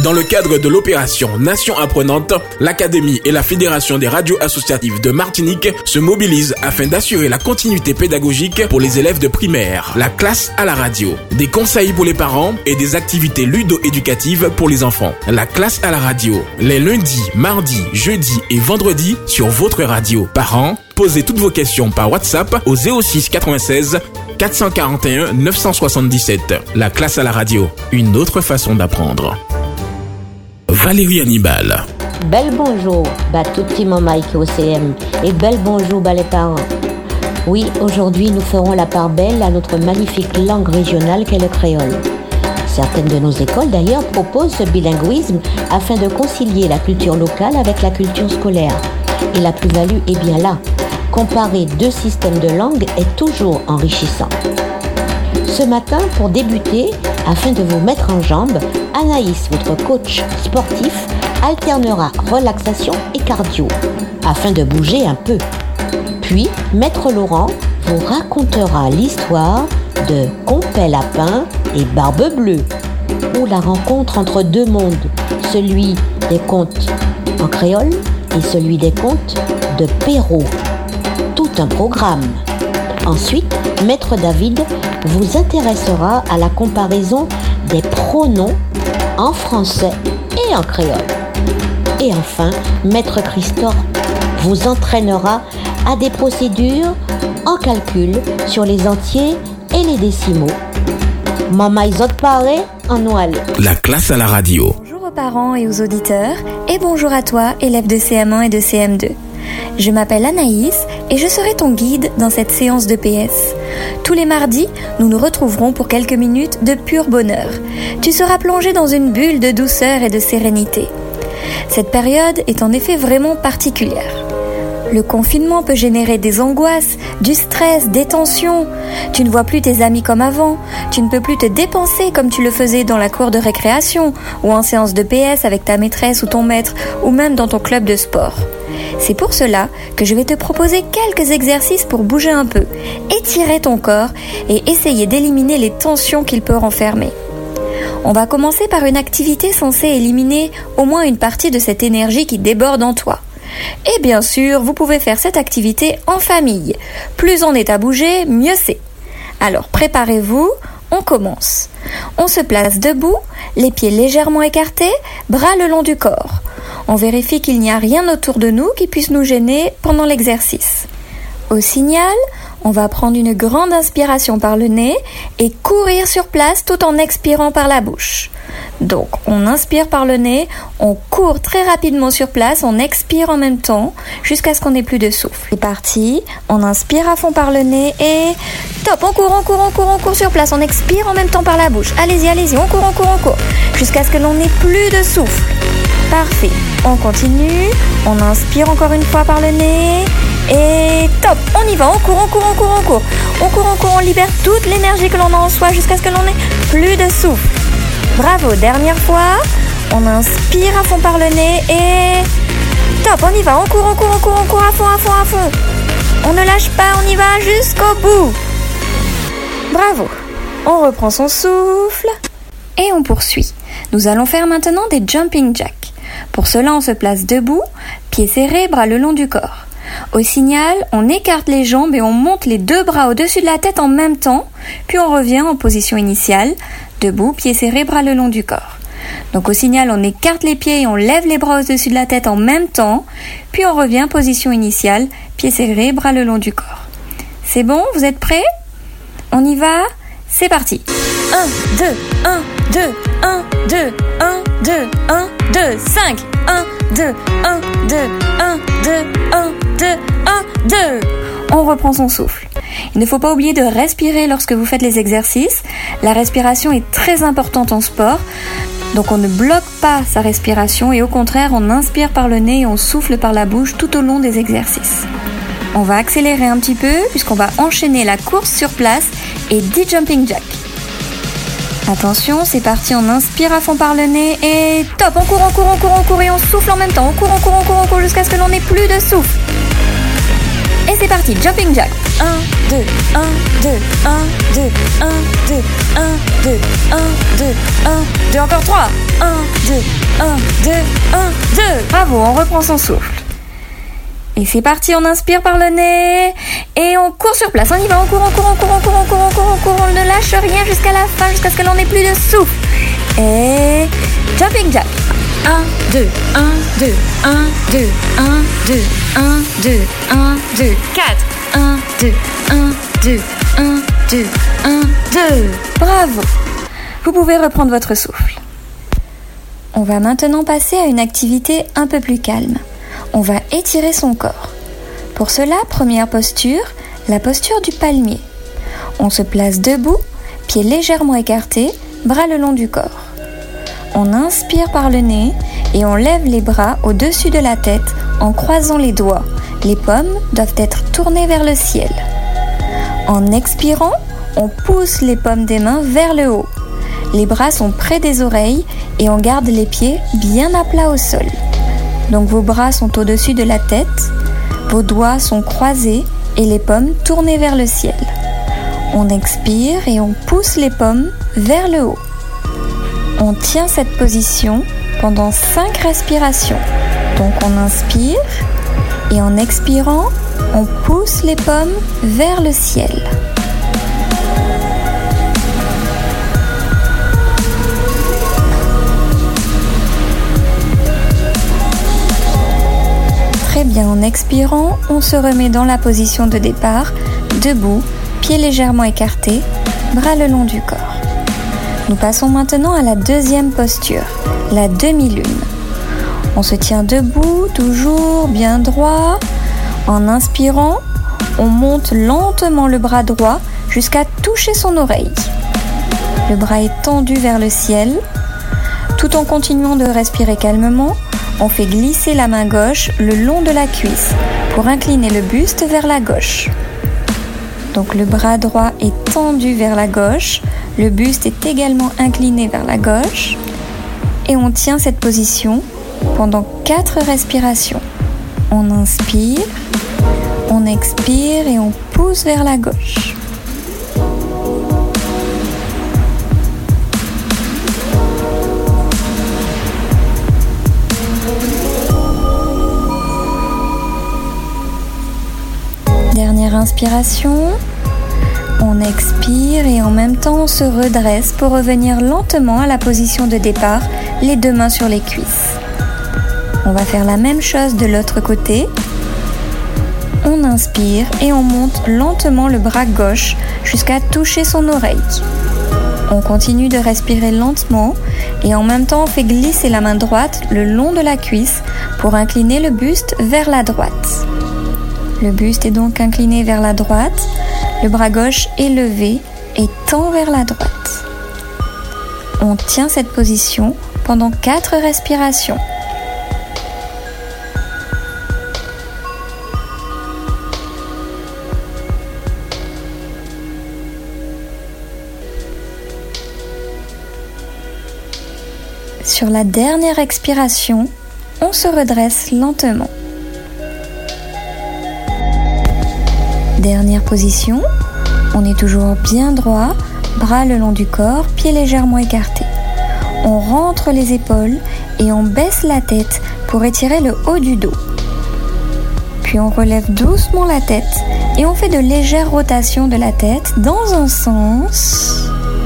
Dans le cadre de l'opération Nation Apprenante, l'Académie et la Fédération des radios associatives de Martinique se mobilisent afin d'assurer la continuité pédagogique pour les élèves de primaire. La classe à la radio, des conseils pour les parents et des activités ludo-éducatives pour les enfants. La classe à la radio, les lundis, mardis, jeudis et vendredis sur votre radio. Parents, posez toutes vos questions par WhatsApp au 06 96 441 977. La classe à la radio, une autre façon d'apprendre. Valérie Hannibal. Bel bonjour, tout petit maman qui au CM et bel bonjour les parents. Oui, aujourd'hui nous ferons la part belle à notre magnifique langue régionale qu'est le créole. Certaines de nos écoles d'ailleurs proposent ce bilinguisme afin de concilier la culture locale avec la culture scolaire. Et la plus-value est bien là. Comparer deux systèmes de langue est toujours enrichissant. Ce matin, pour débuter, afin de vous mettre en jambes, Anaïs, votre coach sportif, alternera relaxation et cardio, afin de bouger un peu. Puis, Maître Laurent vous racontera l'histoire de Compet Lapin et Barbe Bleue, ou la rencontre entre deux mondes, celui des contes en créole et celui des contes de Perrault. Tout un programme. Ensuite, Maître David vous intéressera à la comparaison des pronoms en français et en créole. Et enfin, Maître Christophe vous entraînera à des procédures en calcul sur les entiers et les décimaux. Maman Isot paraît en noël. La classe à la radio. Bonjour aux parents et aux auditeurs, et bonjour à toi, élève de CM1 et de CM2. Je m'appelle Anaïs et je serai ton guide dans cette séance de PS. Tous les mardis, nous nous retrouverons pour quelques minutes de pur bonheur. Tu seras plongé dans une bulle de douceur et de sérénité. Cette période est en effet vraiment particulière. Le confinement peut générer des angoisses, du stress, des tensions. Tu ne vois plus tes amis comme avant. Tu ne peux plus te dépenser comme tu le faisais dans la cour de récréation ou en séance de PS avec ta maîtresse ou ton maître ou même dans ton club de sport. C'est pour cela que je vais te proposer quelques exercices pour bouger un peu, étirer ton corps et essayer d'éliminer les tensions qu'il peut renfermer. On va commencer par une activité censée éliminer au moins une partie de cette énergie qui déborde en toi. Et bien sûr, vous pouvez faire cette activité en famille. Plus on est à bouger, mieux c'est. Alors préparez-vous, on commence. On se place debout, les pieds légèrement écartés, bras le long du corps. On vérifie qu'il n'y a rien autour de nous qui puisse nous gêner pendant l'exercice. Au signal, on va prendre une grande inspiration par le nez et courir sur place tout en expirant par la bouche. Donc, on inspire par le nez, on court très rapidement sur place, on expire en même temps jusqu'à ce qu'on n'ait plus de souffle. C'est parti, on inspire à fond par le nez et top, on court sur place, on expire en même temps par la bouche. Allez-y, on court, jusqu'à ce que l'on n'ait plus de souffle. Parfait, on continue, on inspire encore une fois par le nez et top, on y va, on court, on libère toute l'énergie que l'on a en soi jusqu'à ce que l'on n'ait plus de souffle. Bravo, dernière fois, on inspire à fond par le nez et top, on y va, on court à fond. On ne lâche pas, on y va jusqu'au bout. Bravo, on reprend son souffle et on poursuit. Nous allons faire maintenant des jumping jacks. Pour cela, on se place debout, pieds serrés, bras le long du corps. Au signal, on écarte les jambes et on monte les deux bras au-dessus de la tête en même temps, puis on revient en position initiale, debout, pieds serrés, bras le long du corps. Donc au signal, on écarte les pieds et on lève les bras au-dessus de la tête en même temps, puis on revient position initiale, pieds serrés, bras le long du corps. C'est bon, vous êtes prêts ? On y va ? C'est parti. 1, 2, 1, 2, 1, 2, 1, 2, 1, 2, 5, 1, 2, 1, 2, 1, 2, 1, 2, 1, 2. On reprend son souffle. Il ne faut pas oublier de respirer lorsque vous faites les exercices. La respiration est très importante en sport. Donc on ne bloque pas sa respiration et au contraire, on inspire par le nez et on souffle par la bouche tout au long des exercices. On va accélérer un petit peu puisqu'on va enchaîner la course sur place et 10 jumping jacks. Attention, c'est parti, on inspire à fond par le nez et top, on court et on souffle en même temps. On court jusqu'à ce que l'on n'ait plus de souffle. Et c'est parti, jumping jack. 1, 2, 1, 2, 1, 2, 1, 2, 1, 2, 1, 2, 1, 2, encore 3. 1, 2, 1, 2, 1, 2. Bravo, on reprend son souffle. Et c'est parti, on inspire par le nez et on court sur place. On y va, on court, on ne lâche rien jusqu'à la fin, jusqu'à ce que l'on n'ait plus de souffle. Et jumping jack. 1, 2, 1, 2, 1, 2, 1, 2, 1, 2, 1, 2, 4. 1, 2, 1, 2, 1, 2, 1, 2. Bravo. Vous pouvez reprendre votre souffle. On va maintenant passer à une activité un peu plus calme. On va étirer son corps. Pour cela, première posture, la posture du palmier. On se place debout, pieds légèrement écartés, bras le long du corps. On inspire par le nez et on lève les bras au-dessus de la tête en croisant les doigts. Les pommes doivent être tournées vers le ciel. En expirant, on pousse les paumes des mains vers le haut. Les bras sont près des oreilles et on garde les pieds bien à plat au sol. Donc vos bras sont au-dessus de la tête, vos doigts sont croisés et les paumes tournées vers le ciel. On expire et on pousse les paumes vers le haut. On tient cette position pendant 5 respirations. Donc on inspire et en expirant, on pousse les paumes vers le ciel. Très bien, en expirant, on se remet dans la position de départ, debout, pieds légèrement écartés, bras le long du corps. Nous passons maintenant à la deuxième posture, la demi-lune. On se tient debout, toujours bien droit. En inspirant, on monte lentement le bras droit jusqu'à toucher son oreille. Le bras est tendu vers le ciel. Tout en continuant de respirer calmement, on fait glisser la main gauche le long de la cuisse pour incliner le buste vers la gauche. Donc le bras droit est tendu vers la gauche, le buste est également incliné vers la gauche et on tient cette position pendant 4 respirations. On inspire, on expire et on pousse vers la gauche. Dernière inspiration, on expire et en même temps on se redresse pour revenir lentement à la position de départ, les 2 mains sur les cuisses. On va faire la même chose de l'autre côté. On inspire et on monte lentement le bras gauche jusqu'à toucher son oreille. On continue de respirer lentement et en même temps on fait glisser la main droite le long de la cuisse pour incliner le buste vers la droite. Le buste est donc incliné vers la droite, le bras gauche est levé et tend vers la droite. On tient cette position pendant 4 respirations. Sur la dernière expiration, on se redresse lentement. Dernière position, on est toujours bien droit, bras le long du corps, pieds légèrement écartés. On rentre les épaules et on baisse la tête pour étirer le haut du dos. Puis on relève doucement la tête et on fait de légères rotations de la tête dans un sens,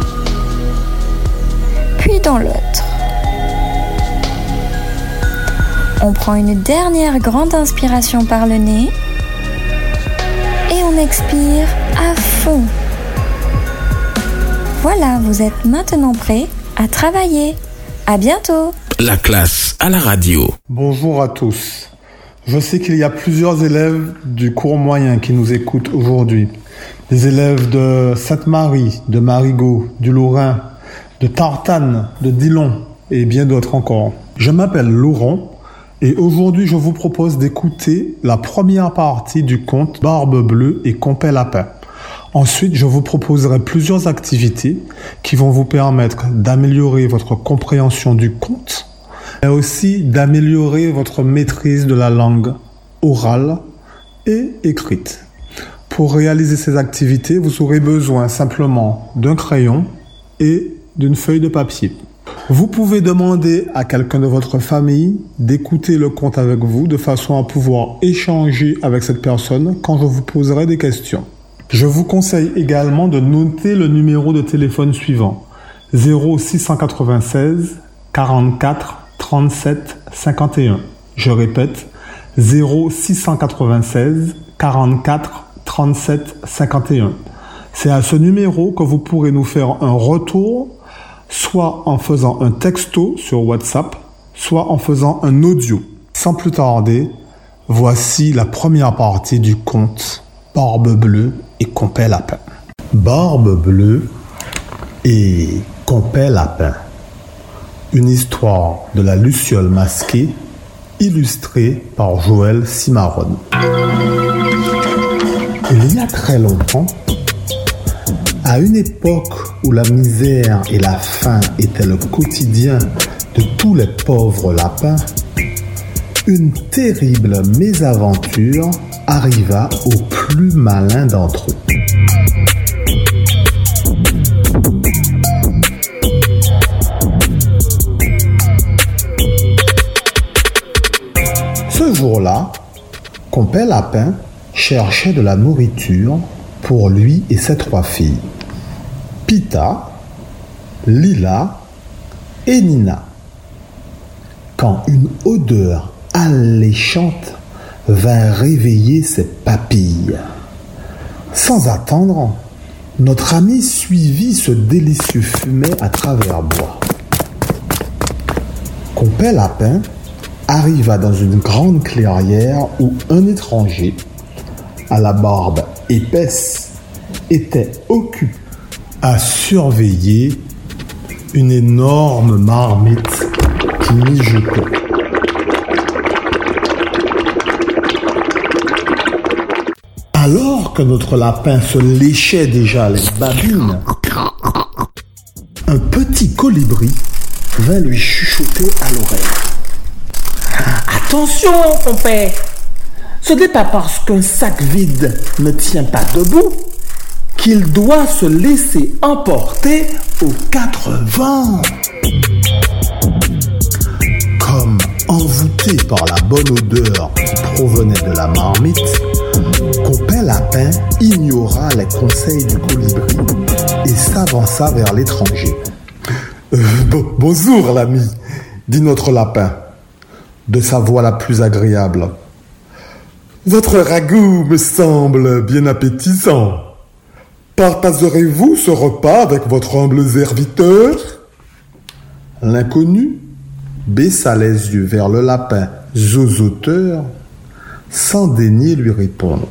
puis dans l'autre. On prend une dernière grande inspiration par le nez et on expire à fond. Voilà, vous êtes maintenant prêts à travailler. À bientôt. La classe à la radio. Bonjour à tous. Je sais qu'il y a plusieurs élèves du cours moyen qui nous écoutent aujourd'hui. Des élèves de Sainte-Marie, de Marigot, du Lorrain, de Tartane, de Dillon et bien d'autres encore. Je m'appelle Laurent et aujourd'hui je vous propose d'écouter la première partie du conte Barbe Bleue et Compère Lapin. Ensuite, je vous proposerai plusieurs activités qui vont vous permettre d'améliorer votre compréhension du conte, mais aussi d'améliorer votre maîtrise de la langue orale et écrite. Pour réaliser ces activités, vous aurez besoin simplement d'un crayon et d'une feuille de papier. Vous pouvez demander à quelqu'un de votre famille d'écouter le conte avec vous de façon à pouvoir échanger avec cette personne quand je vous poserai des questions. Je vous conseille également de noter le numéro de téléphone suivant 0696 44 37 51. Je répète 0696 44 37 51. C'est à ce numéro que vous pourrez nous faire un retour, soit en faisant un texto sur WhatsApp, soit en faisant un audio. Sans plus tarder, voici la première partie du conte Barbe Bleue et Compet Lapin. Barbe Bleue et Compet Lapin. Une histoire de la Luciole masquée, illustrée par Joël Cimarron. Il y a très longtemps, à une époque où la misère et la faim étaient le quotidien de tous les pauvres lapins, une terrible mésaventure arriva aux plus malins d'entre eux. Ce jour-là, Compet Lapin cherchait de la nourriture pour lui et ses 3 filles, Pita, Lila et Nina, quand une odeur alléchante vint réveiller ses papilles. Sans attendre, notre ami suivit ce délicieux fumet à travers bois. Compet Lapin arriva dans une grande clairière où un étranger, à la barbe épaisse, était occupé à surveiller une énorme marmite qui mijotait. Alors que notre lapin se léchait déjà les babines, un petit colibri vint lui chuchoter à l'oreille. Attention, Compet! Ce n'est pas parce qu'un sac vide ne tient pas debout qu'il doit se laisser emporter aux 4 vents. Comme envoûté par la bonne odeur qui provenait de la marmite, Compet Lapin ignora les conseils du colibri et s'avança vers l'étranger. Bonjour l'ami, dit notre lapin, de sa voix la plus agréable. Votre ragoût me semble bien appétissant. Partagerez-vous ce repas avec votre humble serviteur? L'inconnu baissa les yeux vers le lapin zozoteur sans daigner lui répondre.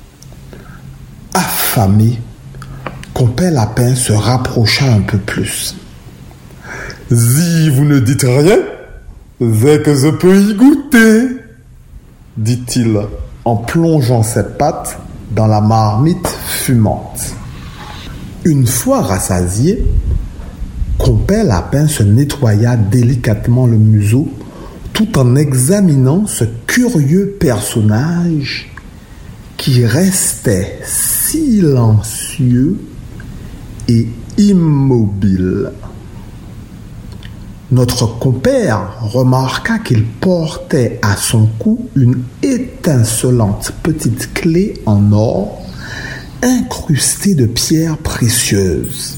Affamé, Compet Lapin se rapprocha un peu plus. Si vous ne dites rien, c'est que je peux y goûter, dit-il en plongeant ses pattes dans la marmite fumante. Une fois rassasié, Compet Lapin se nettoya délicatement le museau tout en examinant ce curieux personnage qui restait silencieux et immobile. Notre compère remarqua qu'il portait à son cou une étincelante petite clé en or incrustée de pierres précieuses.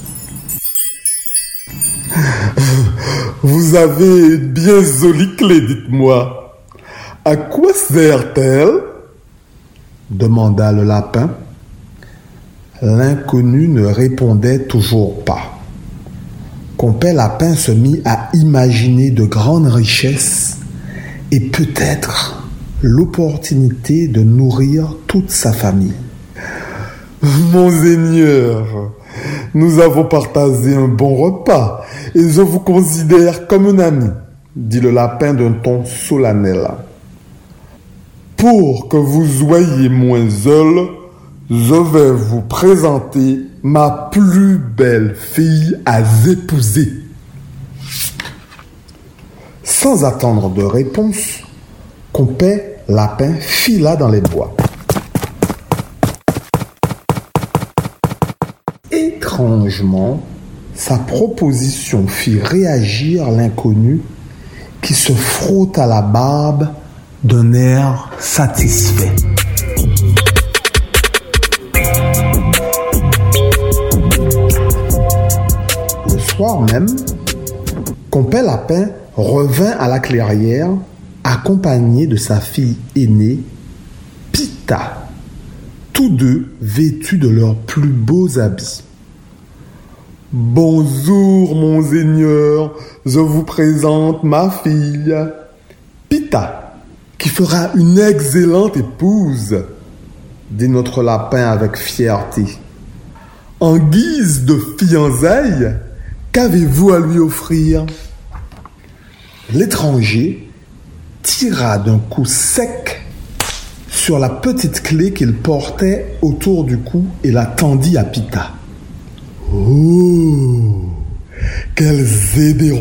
Vous avez une bien jolie clé, dites-moi. À quoi sert-elle? Demanda le lapin. L'inconnu ne répondait toujours pas. Compet Lapin se mit à imaginer de grandes richesses et peut-être l'opportunité de nourrir toute sa famille. Monseigneur, nous avons partagé un bon repas et je vous considère comme un ami, dit le lapin d'un ton solennel. Pour que vous soyez moins seul, je vais vous présenter ma plus belle fille à épouser. Sans attendre de réponse, Compet Lapin fila dans les bois. étrangement, sa proposition fit réagir l'inconnu qui se frotte à la barbe d'un air satisfait. Le soir même, Compère Lapin revint à la clairière accompagné de sa fille aînée, Pita, tous deux vêtus de leurs plus beaux habits. « Bonjour, monseigneur, je vous présente ma fille, Pita, qui fera une excellente épouse, dit notre lapin avec fierté. En guise de fiançailles, qu'avez-vous à lui offrir ?» L'étranger tira d'un coup sec sur la petite clé qu'il portait autour du cou et la tendit à Pita. « Oh, quelle générosité !»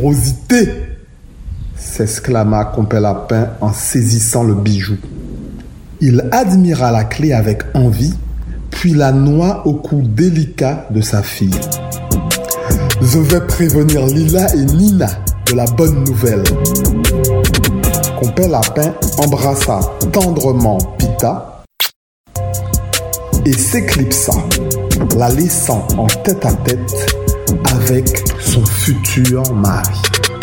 s'exclama Compère Lapin en saisissant le bijou. Il admira la clé avec envie, puis la noua au cou délicat de sa fille. « Je vais prévenir Lila et Nina de la bonne nouvelle. » Compère Lapin embrassa tendrement Pita et s'éclipsa, la laissant en tête-à-tête avec son futur mari.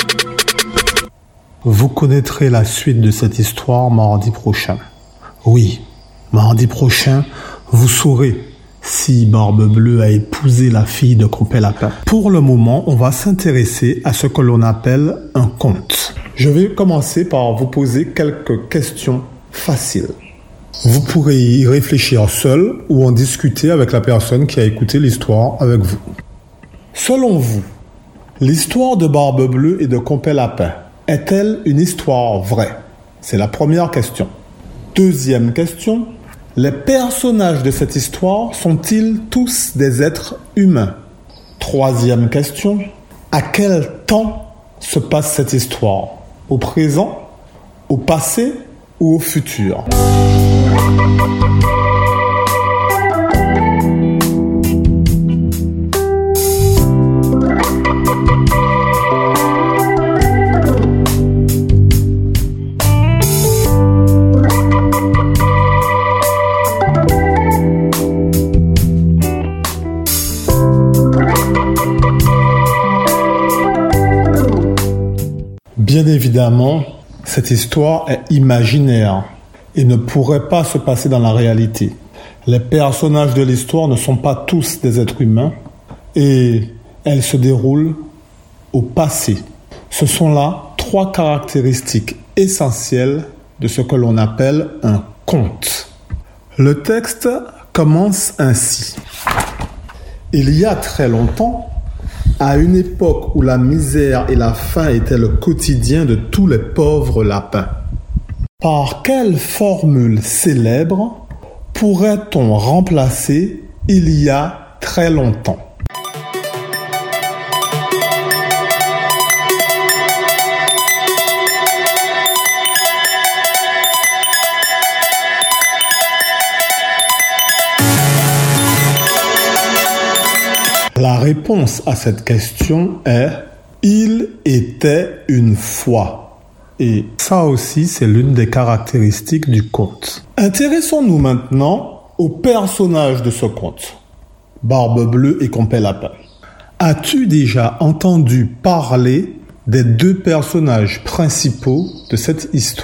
Vous connaîtrez la suite de cette histoire mardi prochain. Oui, mardi prochain, vous saurez si Barbe Bleue a épousé la fille de Compère Lapin. Pour le moment, on va s'intéresser à ce que l'on appelle un conte. Je vais commencer par vous poser quelques questions faciles. Vous pourrez y réfléchir seul ou en discuter avec la personne qui a écouté l'histoire avec vous. Selon vous, l'histoire de Barbe Bleue et de Compère Lapin est-elle une histoire vraie? C'est la première question. Deuxième question, les personnages de cette histoire sont-ils tous des êtres humains? Troisième question, à quel temps se passe cette histoire? Au présent, au passé ou au futur? Bien évidemment, cette histoire est imaginaire et ne pourrait pas se passer dans la réalité. Les personnages de l'histoire ne sont pas tous des êtres humains et elle se déroule au passé. Ce sont là 3 caractéristiques essentielles de ce que l'on appelle un conte. Le texte commence ainsi. Il y a très longtemps, à une époque où la misère et la faim étaient le quotidien de tous les pauvres lapins. Par quelle formule célèbre pourrait-on remplacer « il y a très longtemps » ? La réponse à cette question est « il était une fois ». Et ça aussi, c'est l'une des caractéristiques du conte. Intéressons-nous maintenant aux personnages de ce conte. Barbe Bleue et Compère Lapin. As-tu déjà entendu parler des 2 personnages principaux de cette histoire ?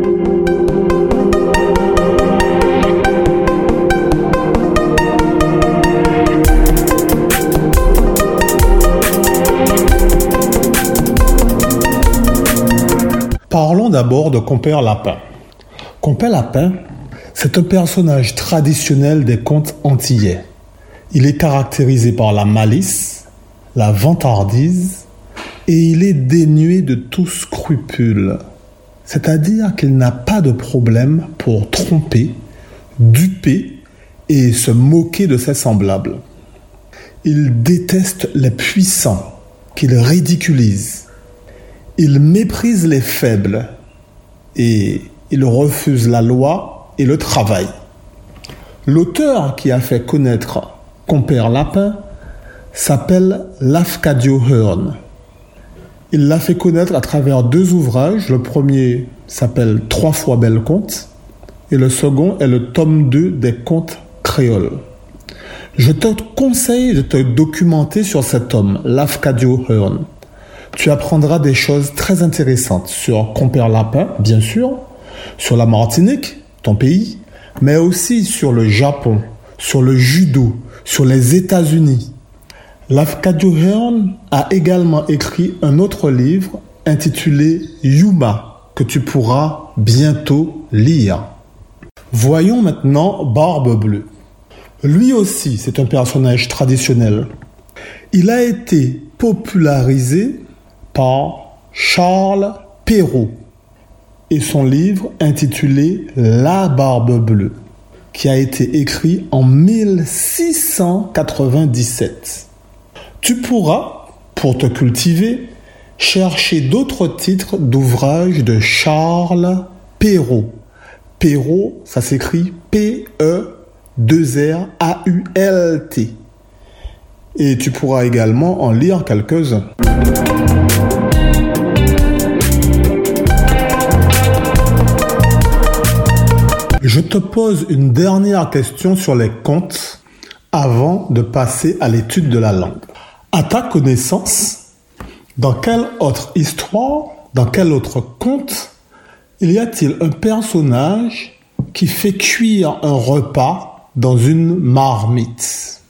Parlons d'abord de Compère Lapin. Compère Lapin, c'est un personnage traditionnel des contes antillais. Il est caractérisé par la malice, la vantardise et il est dénué de tout scrupule. C'est-à-dire qu'il n'a pas de problème pour tromper, duper et se moquer de ses semblables. Il déteste les puissants qu'il ridiculise. Il méprise les faibles et il refuse la loi et le travail. L'auteur qui a fait connaître Compère Lapin s'appelle Lafcadio Hearn. Il l'a fait connaître à travers 2 ouvrages. Le premier s'appelle 3 fois bel conte et le second est le tome 2 des contes créoles. Je te conseille de te documenter sur cet homme, Lafcadio Hearn. Tu apprendras des choses très intéressantes sur Compère Lapin, bien sûr, sur la Martinique, ton pays, mais aussi sur le Japon, sur le judo, sur les États-Unis. Lafcadio Hearn a également écrit un autre livre intitulé Yuma, que tu pourras bientôt lire. Voyons maintenant Barbe Bleue. Lui aussi, c'est un personnage traditionnel. Il a été popularisé par Charles Perrault et son livre intitulé La Barbe Bleue, qui a été écrit en 1697. Tu pourras, pour te cultiver, chercher d'autres titres d'ouvrages de Charles Perrault. Perrault, ça s'écrit P-E-2-R-A-U-L-T. Et tu pourras également en lire quelques-uns. Je te pose une dernière question sur les contes avant de passer à l'étude de la langue. À ta connaissance, dans quelle autre histoire, dans quel autre conte, y a-t-il un personnage qui fait cuire un repas dans une marmite?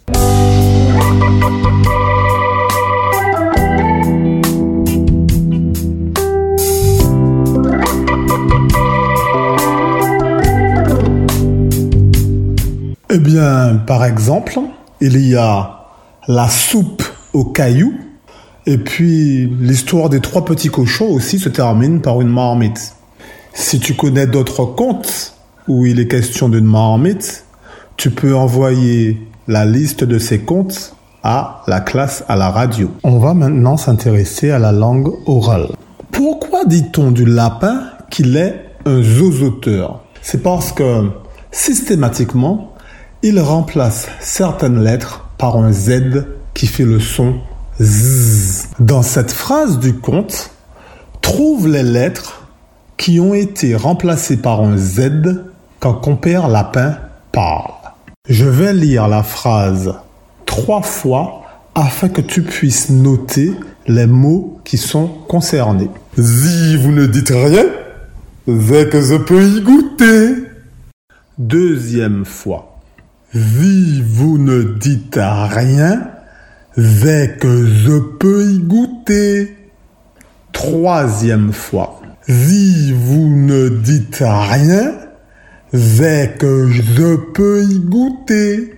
Eh bien, par exemple, il y a la soupe aux cailloux, et puis l'histoire des 3 petits cochons aussi se termine par une marmite. Si tu connais d'autres contes où il est question d'une marmite, tu peux envoyer la liste de ces contes à la classe à la radio. On va maintenant s'intéresser à la langue orale. Pourquoi dit-on du lapin qu'il est un zozoteur? C'est parce que systématiquement, il remplace certaines lettres par un Z qui fait le son Z. Dans cette phrase du conte, trouve les lettres qui ont été remplacées par un Z quand Compère Lapin parle. Je vais lire la phrase 3 fois afin que tu puisses noter les mots qui sont concernés. Si vous ne dites rien, c'est que je peux y goûter. 2e fois. Si vous ne dites rien, c'est que je peux y goûter. 3e fois. Si vous ne dites rien, c'est que je peux y goûter.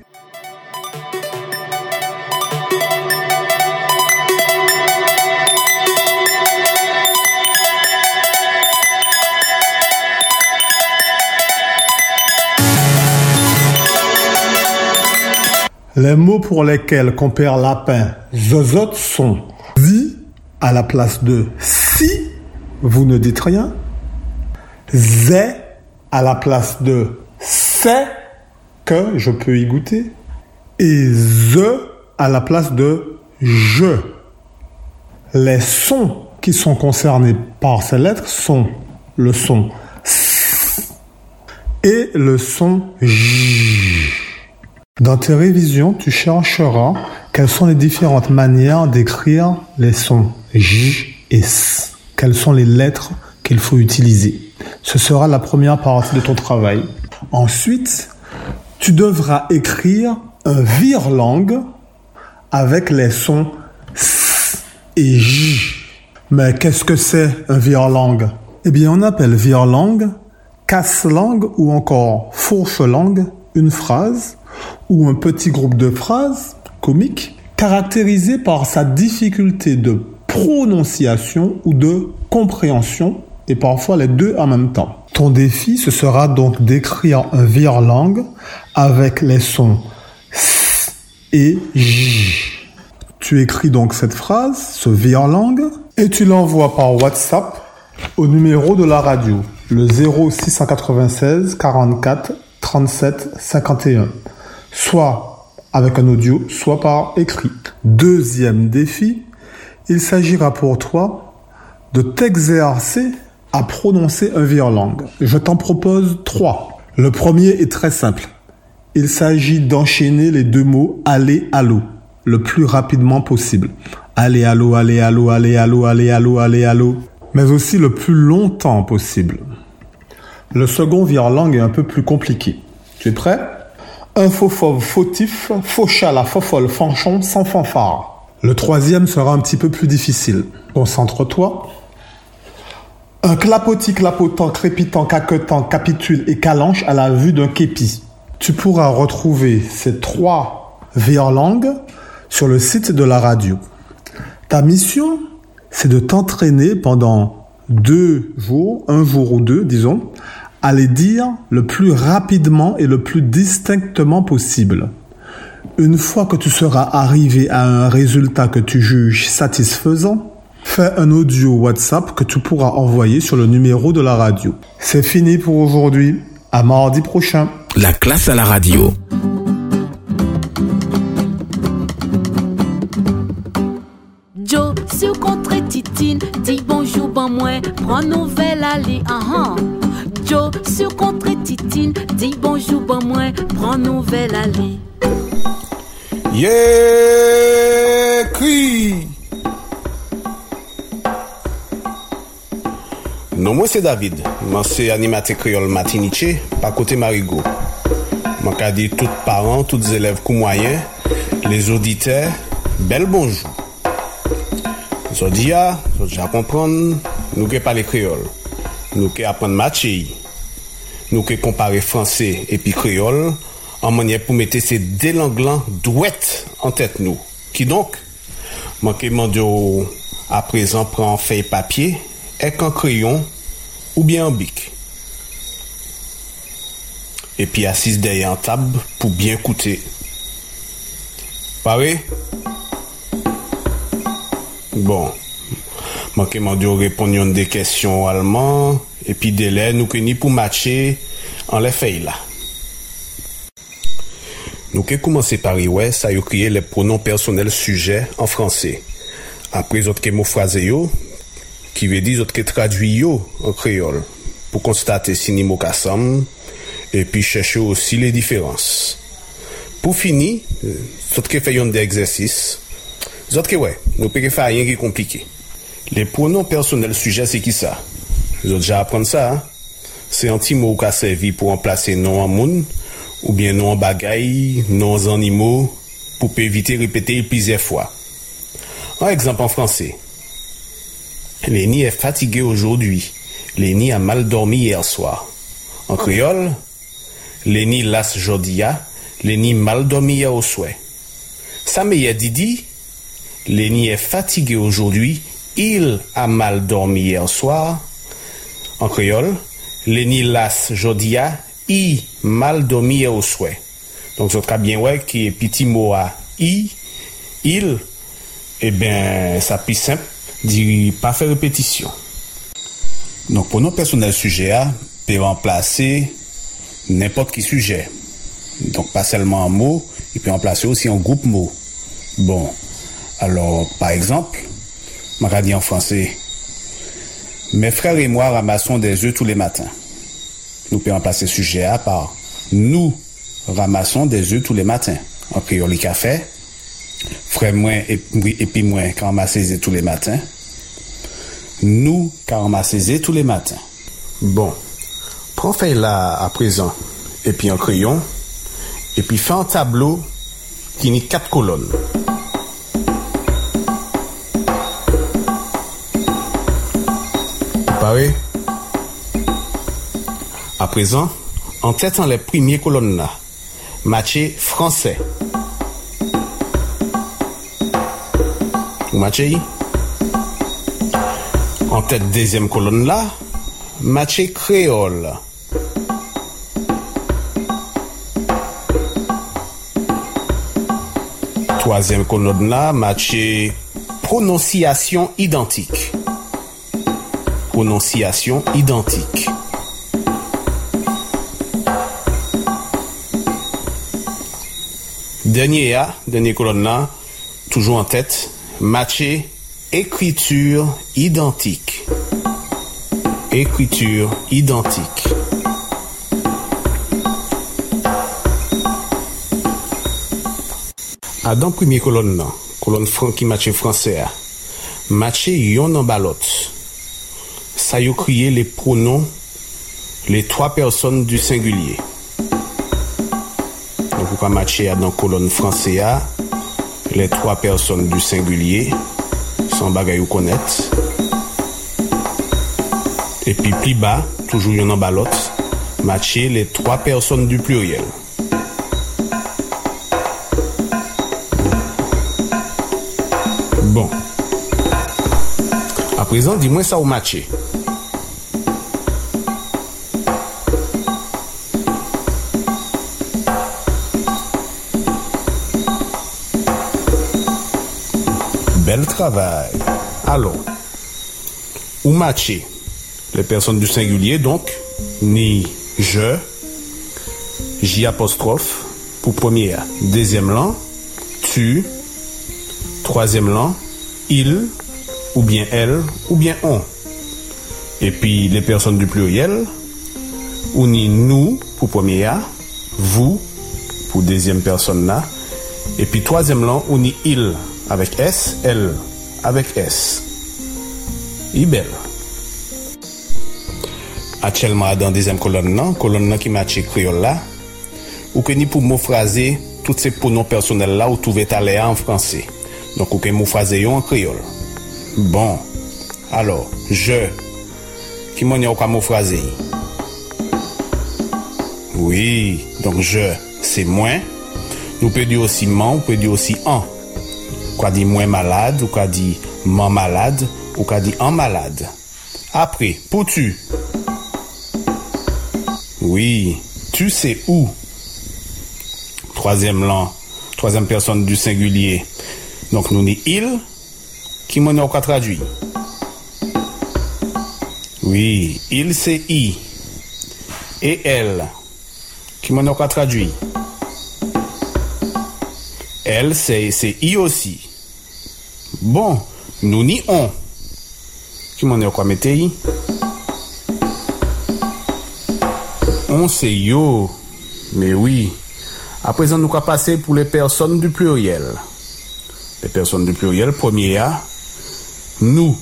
Les mots pour lesquels Compère Lapin zozote sont si à la place de si vous ne dites rien, zé à la place de c'est que je peux y goûter et ze à la place de je. Les sons qui sont concernés par ces lettres sont le son s et le son j. Dans tes révisions, tu chercheras quelles sont les différentes manières d'écrire les sons J et S. Quelles sont les lettres qu'il faut utiliser. Ce sera la première partie de ton travail. Ensuite, tu devras écrire un vire-langue avec les sons S et J. Mais qu'est-ce que c'est un vire-langue? Eh bien, on appelle vire-langue, casse-langue ou encore fourche-langue une phrase ou un petit groupe de phrases comiques caractérisé par sa difficulté de prononciation ou de compréhension et parfois les deux en même temps. Ton défi, ce sera donc d'écrire un vire-langue avec les sons S et J. Tu écris donc cette phrase, ce vire-langue, et tu l'envoies par WhatsApp au numéro de la radio, le 0696 44 37 51. Soit avec un audio, soit par écrit. Deuxième défi, il s'agira pour toi de t'exercer à prononcer un virelangue. Je t'en propose 3. Le premier est très simple. Il s'agit d'enchaîner les 2 mots « aller, allô » le plus rapidement possible. Allez, allô, allez, allô, allez, allô, allez, allô, allez, allô. Mais aussi le plus longtemps possible. Le second virelangue est un peu plus compliqué. Tu es prêt? Un faux fauve fautif, faux chat la fofolle fanchon sans fanfare. Le troisième sera un petit peu plus difficile. Concentre-toi. Un clapotis clapotant, crépitant, caquetant, capitule et calanche à la vue d'un képi. Tu pourras retrouver ces 3 virelangues sur le site de la radio. Ta mission, c'est de t'entraîner pendant 2 jours, 1 jour ou 2, disons, à les dire le plus rapidement et le plus distinctement possible. Une fois que tu seras arrivé à un résultat que tu juges satisfaisant, fais un audio WhatsApp que tu pourras envoyer sur le numéro de la radio. C'est fini pour aujourd'hui. À mardi prochain. La classe à la radio. Joe, sur contre Titine, dis bonjour, bon moi, prends nouvelle allée, Joe, sur contre Titine, dis bonjour, bon moi, prends nouvelle allée. Yeah, cri. Non, moi c'est David. Moi c'est animateur créole Martinique, par côté Marigot. Moi qu'a dit tous parents, tous élèves coup moyen, les auditeurs, bel bonjour. Aujourd'hui, à comprendre, nous que parler créole, nous que apprendre matcher, nous que comparer français et puis créole, en manière pour mettre ces 2 langues douettes en tête nous. Qui donc, moi que m'en à présent prend feuille papier, et qu'un crayon ou bien un bic. Et puis assise derrière une table pour bien écouter. Pareil? Bon. Moi que m'en répondre des questions allemandes et puis délai nous que ni pour matcher en les feuilles là. Nous que commencer par ouais, ça y créer les pronoms personnels sujets en français. Après autres que mots phrasés yo qui veut dire autres que traduit yo en créole pour constater si ni mot ensemble et puis chercher aussi les différences. Pour finir, autres que faisons des exercices, autres que ouais, nous peut faire rien qui est compliqué. Les pronoms personnels sujets c'est qui ça? Vous avez déjà appris ça, hein? C'est un petit mot qui a servi pour remplacer nom en moun ou bien nom en bagaille, nom en animaux pour éviter de répéter plusieurs fois. Un exemple en français. Lénie est fatigué aujourd'hui. Lénie a mal dormi hier soir. En créole, Lénie las jodia. Lénie mal dormi hier au souhait. Ça meilleur Didi. Lénie est fatigué aujourd'hui. Il a mal dormi hier soir. En créole, Lénie las jodia. I mal dormi hier au souhait. Donc, ça bien ouais qui est petit mot à il, eh bien, ça plus simple, dit pas faire répétition. Donc, pour nos personnels sujets, peut remplacer n'importe qui sujet. Donc, pas seulement un mot, il peut remplacer aussi un groupe mot. Bon, alors, par exemple, je vais dire en français, mes frères et moi ramassons des œufs tous les matins. Nous pouvons remplacer sujet A par nous ramassons des œufs tous les matins. En créole, café. Frère moi et puis moi quand ramasse des œufs tous les matins. Nous quand ramasse des œufs tous les matins. Bon, prends feuille là à présent et puis un crayon et puis fais un tableau qui n'a 4 colonnes. Pareil. À présent, en tête en les premières colonnes là, matché français. Vous matchez? En tête deuxième colonne là, matché créole. Troisième colonne là, matché prononciation identique. Prononciation identique. Dernier colonne là, toujours en tête, matcher, écriture identique. Écriture identique. À dans premier colonne là, colonne qui matche français a. Matcher yon en balotte. Ça y a crié les pronoms, les trois personnes du singulier. Donc vous pouvez matcher à dans colonne français a, les trois personnes du singulier, sans bagay ou connaître. Et puis plus bas, toujours yon en balotte, matcher les trois personnes du pluriel. Bon. À présent, dis-moi ça au matché. Bel travail. Alors, ou matché les personnes du singulier, donc, ni je, J apostrophe, pour premier A. Deuxième lan, tu, troisième lan, il, ou bien elle, ou bien on. Et puis les personnes du pluriel, ou ni nous pour premier A, vous pour deuxième personne là, et puis troisième lan, ou ni il avec S, elle avec S. Ibel. Actuellement dans deuxième colonne qui matche créole là, ou que ni pour mot phrasé toutes ces pronoms personnels là ou trouver à en français. Donc ou que mot phrasé en créole. Bon. Alors, je qui m'en y a mot phrasé. Oui, donc je c'est moi. Nous peut dire aussi man, ou peut dire aussi en. Quoi dit moins malade, ou quoi dit man malade, ou quoi dit en malade. Après, pour tu. Oui, tu sais où. Troisième personne du singulier. Donc nous ni il qui m'en a quoi traduit. Oui, il c'est i. Et elle qui m'en a quoi traduit. Elle c'est i aussi. Bon, nous ni on qui m'en a quoi mettre i. On c'est yo. Mais oui. À présent, nous allons passer pour les personnes du pluriel. Les personnes du pluriel, premier A, nous.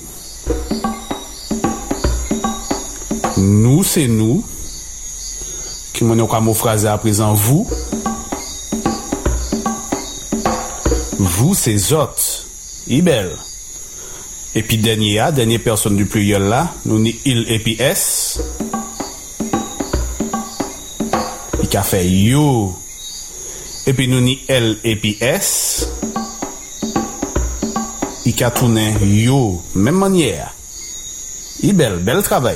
Nous, c'est nous. Qui m'en a mot phrase à présent, vous. Vous, c'est zot. Ibel. Et puis dernier A, dernière personne du pluriel là, nous ni il et puis S. Il a fait yo. Et puis nous ni elle et puis S. Il a tourné yo. Même manière. Bel travail.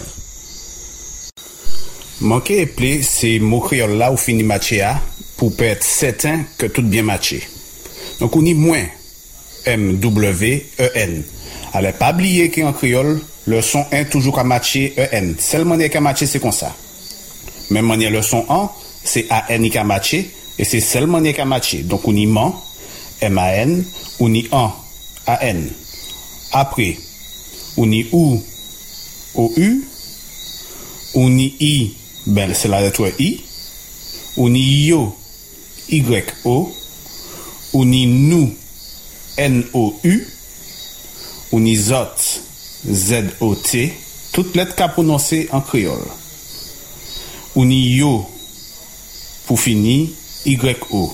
Manquer et play, c'est mot créole là ou fini matché à pour être certain que tout bien matché. Donc on y moins M-W-E-N. Alors pas oublier qu'en créole, le son 1 toujours à matcher E-N. Seule manière qu'à matcher c'est comme ça. Même manière le son 1, c'est A-N qui a matché. Et c'est seulement qui a matché. Donc, on y man, M-A-N, on y an, A-N. Après, on y ou, O-U, on y I, ben, c'est la lettre I. On y yo, Y-O. On y nous, N-O-U. On y zot, Z-O-T. Toutes lettres qu'a prononcées en créole. On y yo, pour finir, Y-O.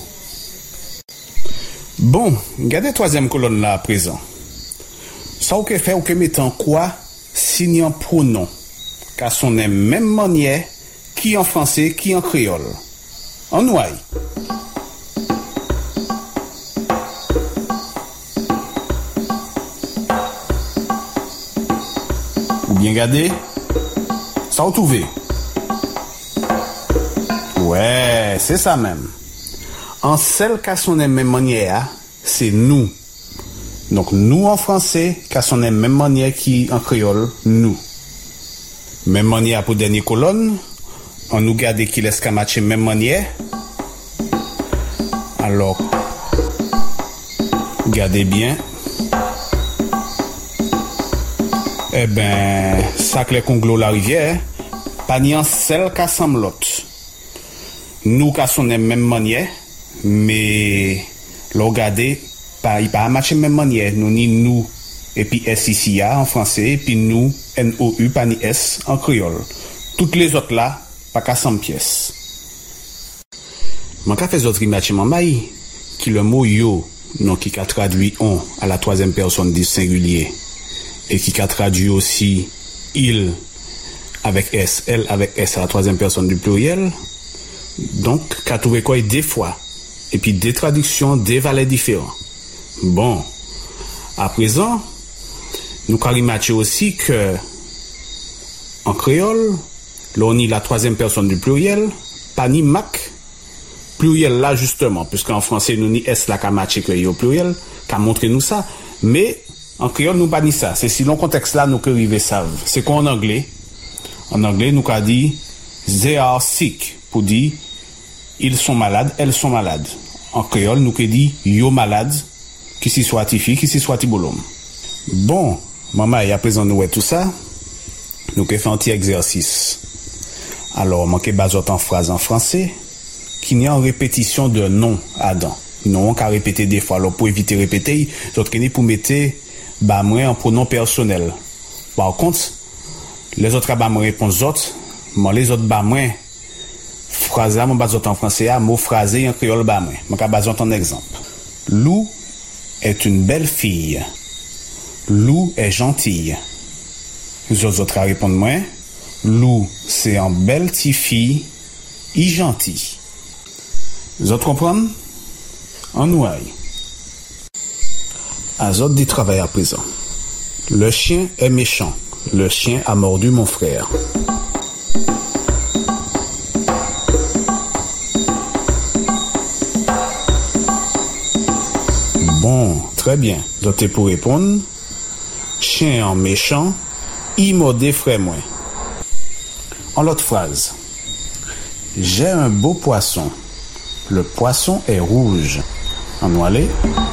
Bon, regardez troisième colonne là à présent. Ça ou que fait ou que mettant quoi signe en pronom, car son est même manière qui en français, qui en créole. En ouaille. Ou bien regardez, ça ou trouvé. Ouais, c'est ça même. En celle qu'à son même manière, c'est nous. Donc nous en français, qu'à son même manière qui en créole, nous. Même manière pour dernière colonne, on nous garde qui laisse qu'à matcher même manière. Alors, Gardez bien. Eh ben, ça que les conglos la rivière, pas ni un seul qui semble l'autre. Nous qui sommes même manière, mais regardez, pas matcher même manière. Nous ni nous et puis SICA en français et puis nous NOU pas ni S en créole. Toutes les autres là, pas qu'à 100 pièces. Mon cas fait autre match mamai qui le mot yo non qui a traduit on à la troisième personne du singulier et qui a traduit aussi il avec S, elle avec S à la troisième personne du pluriel. Donc, qu'a trouvé quoi des fois et puis des traductions, des valeurs différents. Bon, à présent, nous avons matché aussi que en créole, l'on y la troisième personne du pluriel, pas ni Mac, pluriel là justement, puisqu'en français nous ni S là qu'a matché que au pluriel, qu'a montré nous ça, mais en créole nous pas ni ça. C'est si long contexte là nous que rive savent. C'est quoi en anglais? En anglais nous qu'a dit they are sick pour dire ils sont malades, elles sont malades. En créole nous qu'a dit yo malade, qui s'y soit tifi, qui s'y soit tibolom. Bon, maman, et à présent nous tout ça, nous qu'a fait un petit exercice. Alors, manquez bazot en phrase en français, qui n'est en répétition de nom Adam. Non, qu'à répéter des fois. Alors, pour éviter répéter, d'autres qui pour mettre bah moi en pronom personnel. Par contre, les autres bah moi réponse autres, moi les autres bah moi phrase mon bazot en français à mot phrasé en créole bah moi. Manquez bazot en exemple. Lou est une belle fille. Lou est gentille. Les autres répondent moi. Lou, c'est un belle petite fille, y gentil. Vous comprenez? En nouaille. Azot dit travail à présent. Le chien est méchant. Le chien a mordu mon frère. Bon, très bien. D'autres pour répondre. Chien en méchant, y mordé frère moi. En l'autre phrase, j'ai un beau poisson. Le poisson est rouge. En noilé.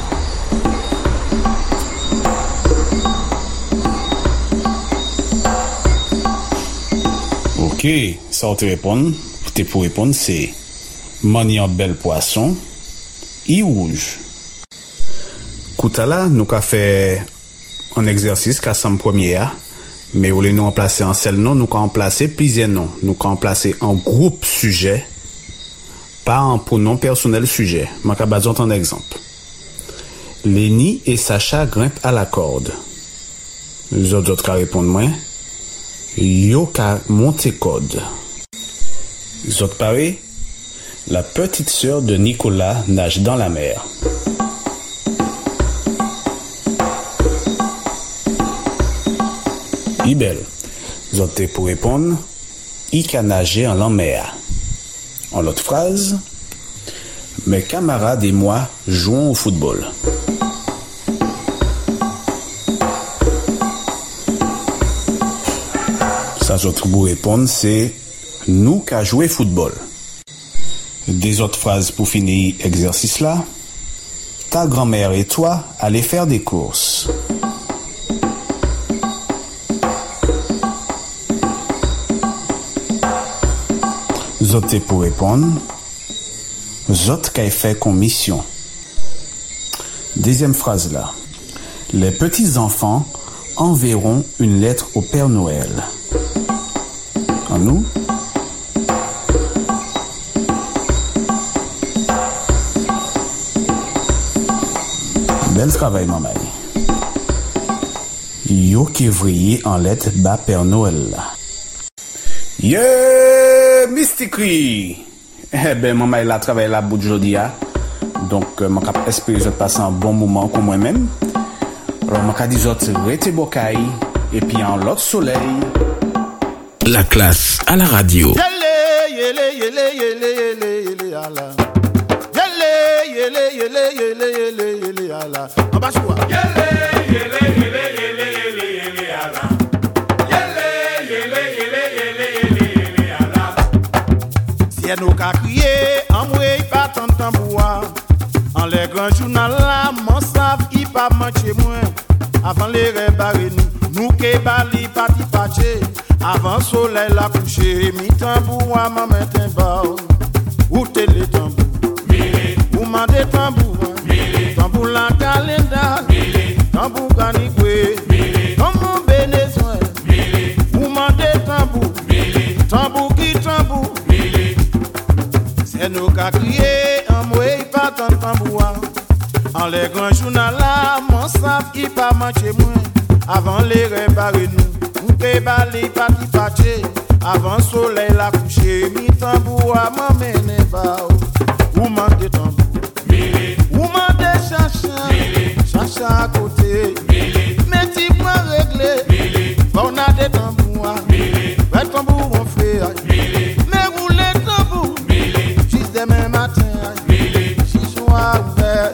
Ok, ça on te répond. Pour répondre, c'est mani en bel poisson, y rouge. Koutala, nous qu'a fait un exercice qu'à son premier. Mais au lieu de nous remplacer en seul nom, nous avons remplacé plusieurs noms. Nous avons remplacé en groupe sujet, pas en pronom personnel sujet. Je vais vous donner un exemple. Lénie et Sacha grimpent à la corde. Les autres répondent moins. Yo ka monte code. Les autres pareil. La petite sœur de Nicolas nage dans la mer. Belle. Vous avez pour répondre, il a nagé en la mer. En l'autre phrase, mes camarades et moi jouons au football. Ça, autre pour répondre, c'est nous qui a joué football. Des autres phrases pour finir l'exercice là. Ta grand-mère et toi allez faire des courses. Zoté pour répondre. Zot qu'a fait commission. Deuxième phrase là. Les petits-enfants enverront une lettre au Père Noël. En nous. Bel travail, maman. Yo qui vrillé en lettre bas Père Noël là. Yeah, Mysticry. Eh ben, maman, elle a travaillé là bout de jeudi, donc, mon cap espérer de passer un bon moment comme moi-même. Alors, mon cap dit autres, rete bokai, et puis en l'autre soleil. La classe à la radio. Si nous qu'a crié, en moué, pas tant tamboua. En les grands journal là, mon savent chez moi. Avant les réparer nous qui bali parti paché. Avant soleil la coucher, mi tambour à ma main bas. Où t'es les tambours? Où m'a des tambours? Tambour la calenda, tambour canigoué, tambour bénézoin. Où m'a des tambours? Tambour qui tambour? C'est nous qui crié, en moi il pas tant tambour. En les grands journaux là, mon sap qui pas manché moi. Avant les réparer nous qui bali parti paché. Avant soleil la coucher, mi tambour à ma main bas. Où m'a des tambours? Où m'a des chacha à côté? Mais tu peux régler. On a des tambours. Ouais, tambour on fait. Mais vous les tambours. Juste demain matin. Juste soir ouvert.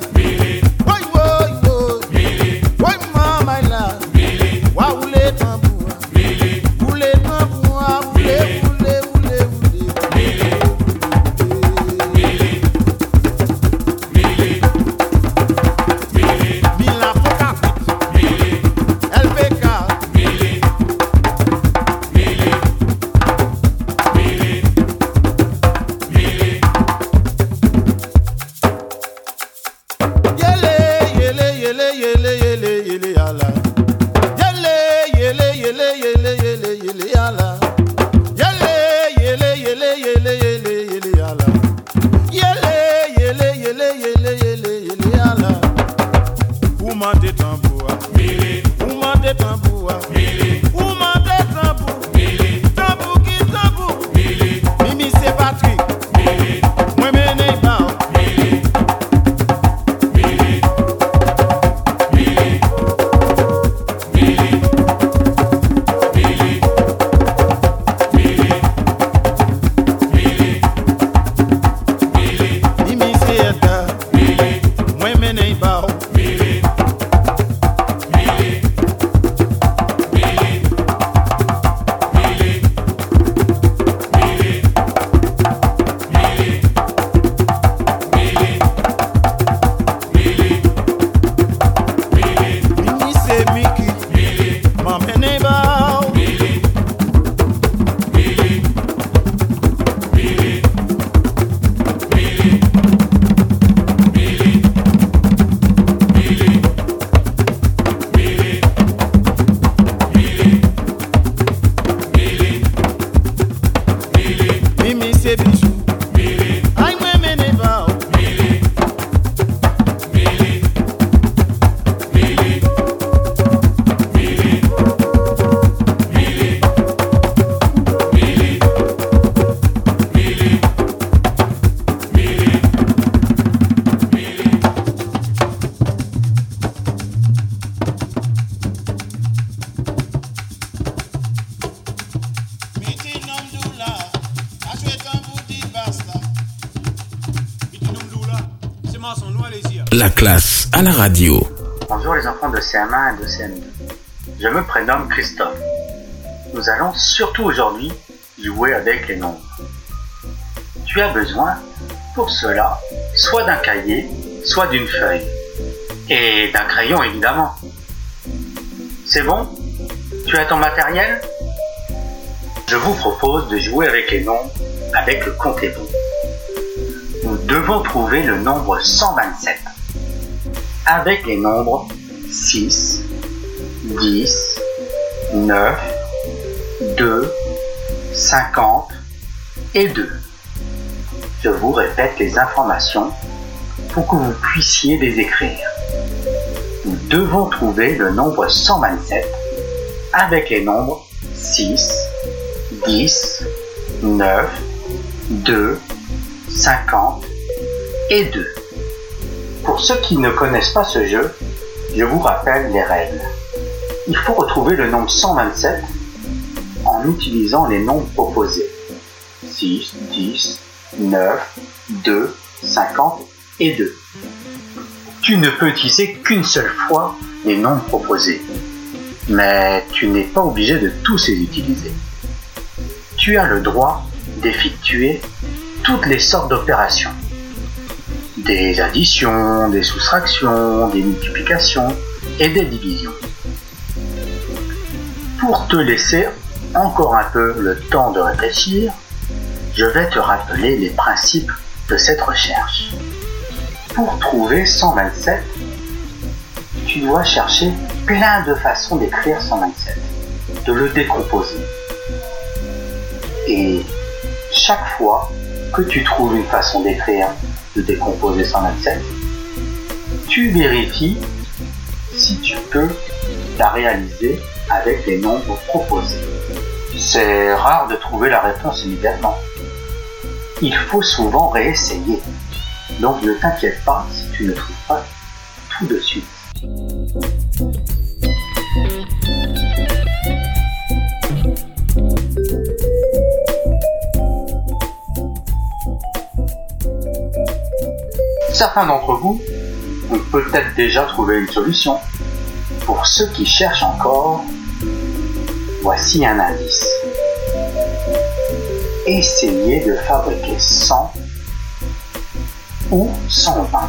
La classe à la radio. Bonjour les enfants de CM1 et de CM2. Je me prénomme Christophe. Nous allons surtout aujourd'hui jouer avec les nombres. Tu as besoin pour cela soit d'un cahier, soit d'une feuille. Et d'un crayon évidemment. C'est bon? Tu as ton matériel? Je vous propose de jouer avec les nombres avec le compte-bon. Nous devons trouver le nombre 127 avec les nombres 6, 10, 9, 2, 50 et 2. Je vous répète les informations pour que vous puissiez les écrire. Nous devons trouver le nombre 127 avec les nombres 6, 10, 9, 2, 50 et 2. Pour ceux qui ne connaissent pas ce jeu, je vous rappelle les règles. Il faut retrouver le nombre 127 en utilisant les nombres proposés. 6, 10, 9, 2, 50 et 2. Tu ne peux utiliser qu'une seule fois les nombres proposés, mais tu n'es pas obligé de tous les utiliser. Tu as le droit d'effectuer toutes les sortes d'opérations. Des additions, des soustractions, des multiplications, et des divisions. Pour te laisser encore un peu le temps de réfléchir, je vais te rappeler les principes de cette recherche. Pour trouver 127, tu dois chercher plein de façons d'écrire 127, de le décomposer. Et chaque fois que tu trouves une façon d'écrire, de décomposer 127, tu vérifies si tu peux la réaliser avec les nombres proposés. C'est rare de trouver la réponse immédiatement. Il faut souvent réessayer. Donc ne t'inquiète pas si tu ne trouves pas tout de suite. Certains d'entre vous ont peut-être déjà trouvé une solution. Pour ceux qui cherchent encore, voici un indice. Essayez de fabriquer 100 ou 120.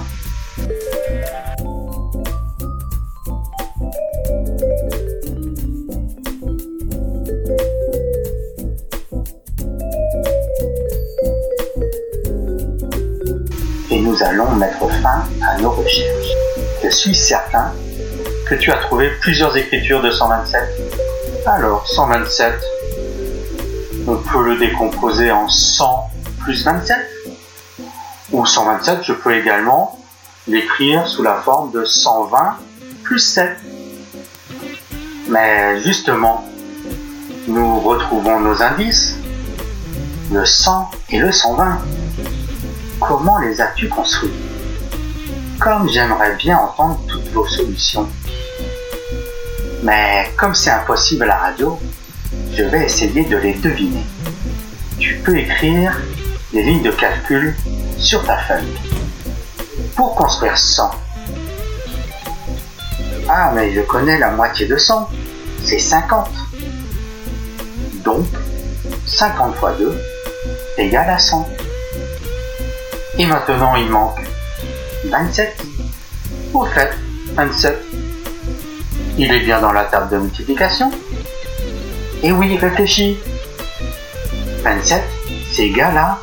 Et nous allons mettre fin à nos recherches. Je suis certain que tu as trouvé plusieurs écritures de 127. Alors, 127, on peut le décomposer en 100 plus 27. Ou 127, je peux également l'écrire sous la forme de 120 plus 7. Mais justement, nous retrouvons nos indices, le 100 et le 120. Comment les as-tu construits? Comme j'aimerais bien entendre toutes vos solutions. Mais comme c'est impossible à la radio, je vais essayer de les deviner. Tu peux écrire les lignes de calcul sur ta feuille. Pour construire 100. Ah, mais je connais la moitié de 100. C'est 50. Donc, 50 fois 2 égale à 100. Et maintenant, il manque 27. Au fait, 27. Il est bien dans la table de multiplication. Et oui, réfléchis. 27, c'est égal à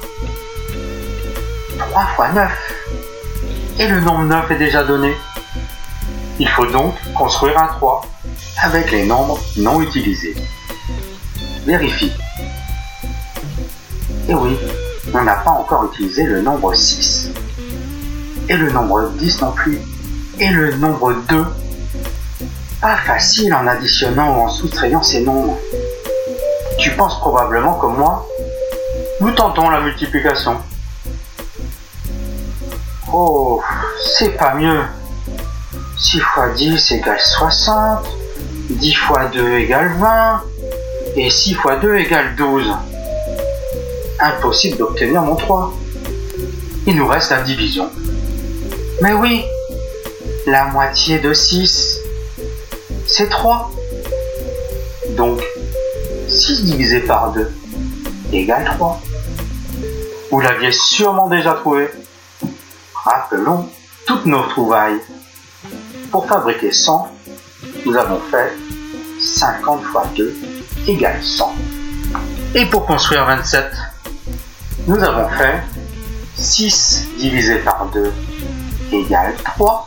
3 fois 9. Et le nombre 9 est déjà donné. Il faut donc construire un 3 avec les nombres non utilisés. Vérifie. Et oui, on n'a pas encore utilisé le nombre 6. Et le nombre 10 non plus. Et le nombre 2. Pas facile en additionnant ou en soustrayant ces nombres. Tu penses probablement comme moi. Nous tentons la multiplication. Oh, c'est pas mieux. 6 fois 10 égale 60. 10 fois 2 égale 20. Et 6 fois 2 égale 12. Impossible d'obtenir mon 3. Il nous reste la division. Mais oui, la moitié de 6, c'est 3. Donc, 6 divisé par 2 égale 3. Vous l'aviez sûrement déjà trouvé. Rappelons toutes nos trouvailles. Pour fabriquer 100, nous avons fait 50 fois 2 égale 100. Et pour construire 27, nous avons fait 6 divisé par 2 égale 3.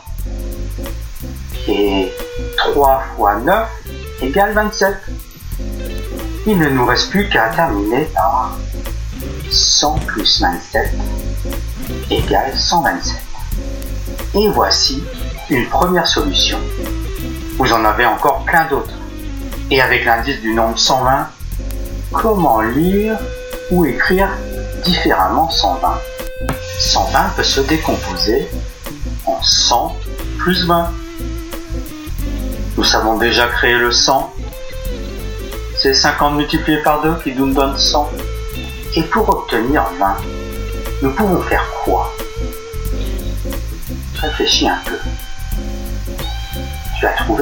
Et 3 fois 9 égale 27. Il ne nous reste plus qu'à terminer par 100 plus 27 égale 127. Et voici une première solution. Vous en avez encore plein d'autres. Et avec l'indice du nombre 120, comment lire ou écrire différemment 120? 120 peut se décomposer en 100 plus 20. Nous savons déjà créer le 100. C'est 50 multiplié par 2 qui nous donne 100. Et pour obtenir 20, nous pouvons faire quoi? Réfléchis un peu. Tu as trouvé?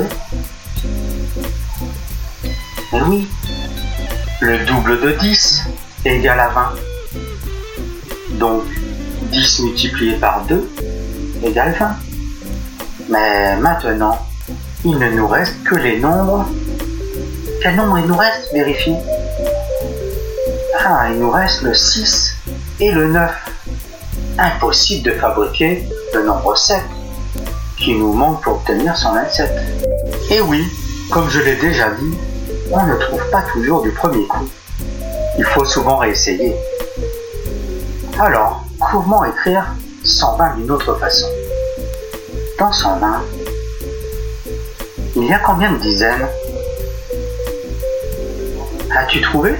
Eh oui, le double de 10 égale à 20. Donc, 10 multiplié par 2 égale 20. Mais maintenant, il ne nous reste que les nombres. Quel nombre il nous reste? Vérifie. Ah, il nous reste le 6 et le 9. Impossible de fabriquer le nombre 7 qui nous manque pour obtenir 127. Et oui, comme je l'ai déjà dit, on ne trouve pas toujours du premier coup. Il faut souvent réessayer. Alors, comment écrire 120 d'une autre façon? Dans 120, il y a combien de dizaines? As-tu trouvé?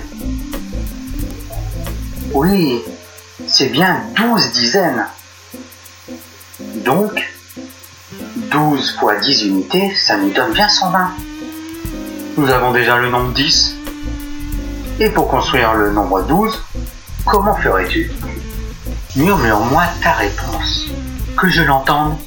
Oui, c'est bien 12 dizaines. Donc, 12 fois 10 unités, ça nous donne bien 120. Nous avons déjà le nombre 10. Et pour construire le nombre 12, comment ferais-tu? Murmure-moi ta réponse, que je l'entende.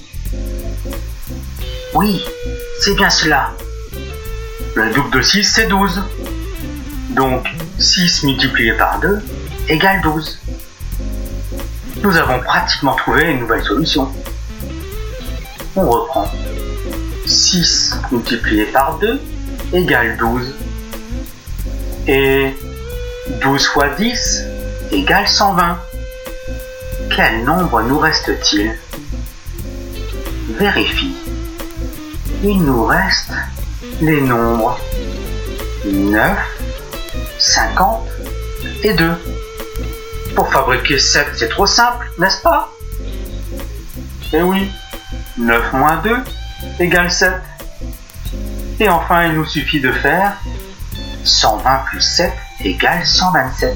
Oui, c'est bien cela. Le double de 6, c'est 12. Donc, 6 multiplié par 2 égale 12. Nous avons pratiquement trouvé une nouvelle solution. On reprend. 6 multiplié par 2 égale 12. Et 12 fois 10 égale 120. Quel nombre nous reste-t-il? Vérifie. Il nous reste les nombres 9, 50 et 2. Pour fabriquer 7, c'est trop simple, n'est-ce pas? Eh oui, 9 moins 2 égale 7. Et enfin, il nous suffit de faire 120 plus 7 égale 127.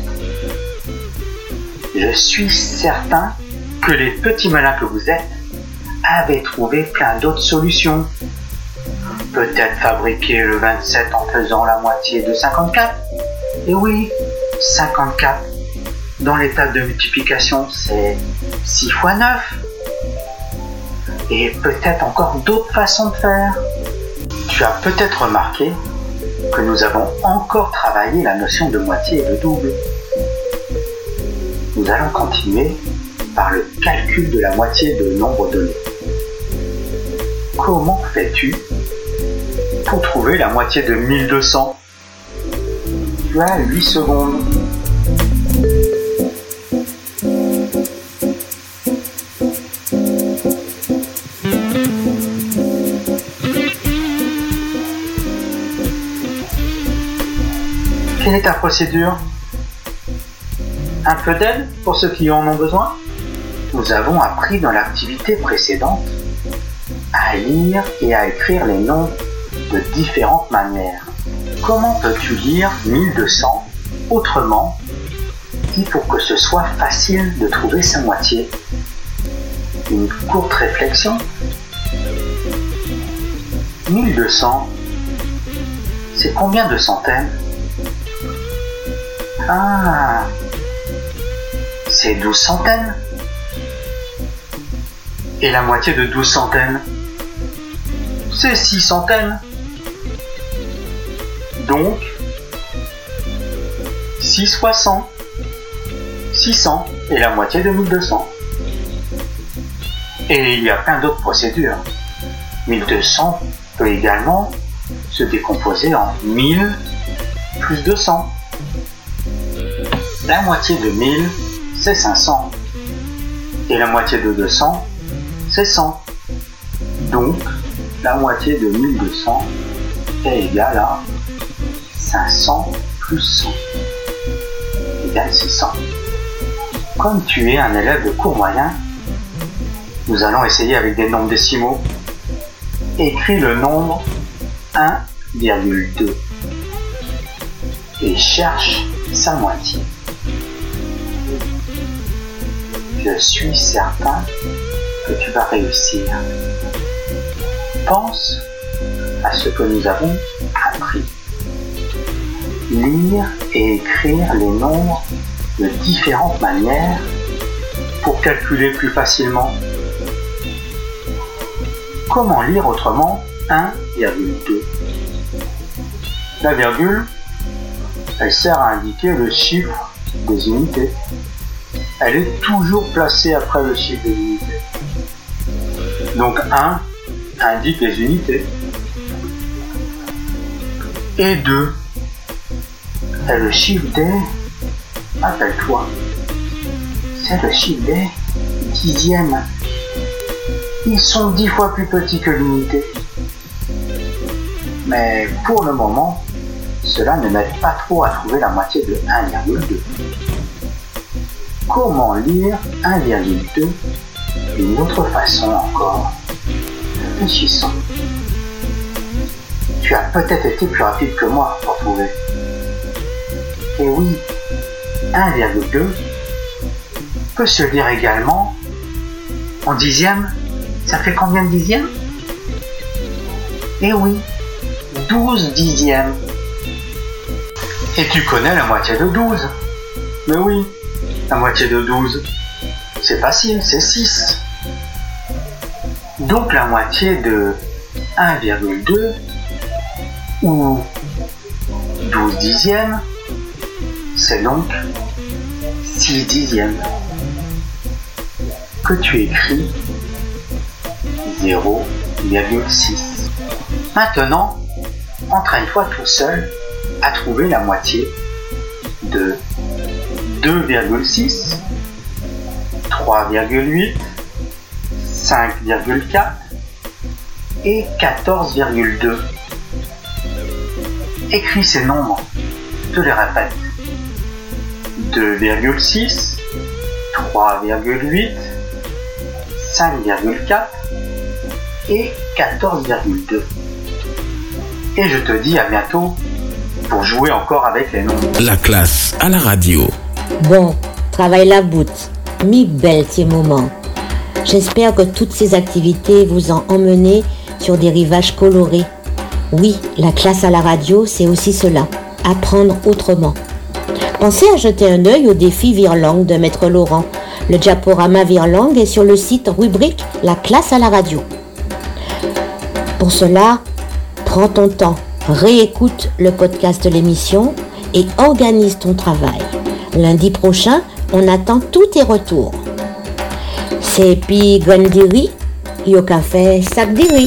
Je suis certain que les petits malins que vous êtes avaient trouvé plein d'autres solutions. Peut-être fabriquer le 27 en faisant la moitié de 54. Et oui, 54 dans l'état de multiplication, c'est 6 fois 9. Et peut-être encore d'autres façons de faire. Tu as peut-être remarqué que nous avons encore travaillé la notion de moitié et de double. Nous allons continuer par le calcul de la moitié de nombre donné. Comment fais-tu pour trouver la moitié de 1200? Tu as 8 secondes. Quelle est ta procédure? Un peu d'aide pour ceux qui en ont besoin? Nous avons appris dans l'activité précédente à lire et à écrire les nombres de différentes manières. Comment peux-tu lire 1200 autrement et pour que ce soit facile de trouver sa moitié? Une courte réflexion. 1200, c'est combien de centaines? Ah, c'est 12 centaines. Et la moitié de 12 centaines, c'est 6 centaines. Donc, 6 fois 100, 600 est la moitié de 1200. Et il y a plein d'autres procédures. 1200 peut également se décomposer en 1000 plus 200. La moitié de 1000, c'est 500. Et la moitié de 200, c'est 100. Donc, la moitié de 1200 est égale à 500 plus 100 égale 600. Comme tu es un élève de cours moyen, nous allons essayer avec des nombres décimaux. Écris le nombre 1,2 et cherche sa moitié. Je suis certain que tu vas réussir. Pense à ce que nous avons appris. Lire et écrire les nombres de différentes manières pour calculer plus facilement. Comment lire autrement 1,2? La virgule, elle sert à indiquer le chiffre des unités. Elle est toujours placée après le chiffre des unités. Donc 1 indique les unités. Et 2 est le chiffre des... Rappelle-toi, c'est le chiffre des dixièmes. Ils sont 10 fois plus petits que l'unité. Mais pour le moment, cela ne m'aide pas trop à trouver la moitié de 1,2. Comment lire 1,2 d'une autre façon encore? Réfléchissons. Tu as peut-être été plus rapide que moi pour trouver. Et oui, 1,2 peut se lire également en dixième. Ça fait combien de dixièmes? Et oui, 12 dixièmes. Et tu connais la moitié de 12. Mais oui, la moitié de 12, c'est facile, c'est 6. Donc la moitié de 1,2 ou 12 dixièmes, c'est donc 6 dixièmes. Que tu écris 0,6. Maintenant, entraîne-toi tout seul à trouver la moitié de 2,6, 3,8, 5,4 et 14,2. Écris ces nombres, je te les répète. 2,6, 3,8, 5,4 et 14,2. Et je te dis à bientôt pour jouer encore avec les nombres. La classe à la radio. Bon, travaille la boute. Mi belle ces moments. J'espère que toutes ces activités vous ont emmené sur des rivages colorés. Oui, la classe à la radio, c'est aussi cela. Apprendre autrement. Pensez à jeter un œil au défi Virlangue de Maître Laurent. Le diaporama Virlangue est sur le site rubrique La classe à la radio. Pour cela, prends ton temps, réécoute le podcast de l'émission et organise ton travail. Lundi prochain, on attend tous tes retours. C'est puis Gondiri, yo café Sabdiri.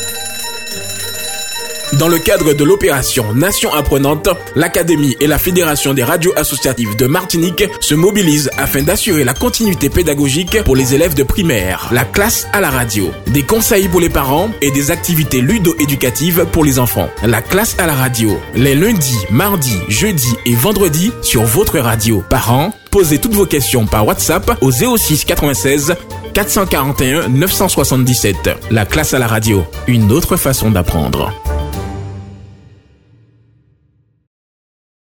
Dans le cadre de l'opération Nation Apprenante, l'Académie et la Fédération des radios associatives de Martinique se mobilisent afin d'assurer la continuité pédagogique pour les élèves de primaire. La classe à la radio. Des conseils pour les parents et des activités ludo-éducatives pour les enfants. La classe à la radio. Les lundis, mardis, jeudis et vendredis sur votre radio. Parents, posez toutes vos questions par WhatsApp au 06 96 441 977. La classe à la radio. Une autre façon d'apprendre.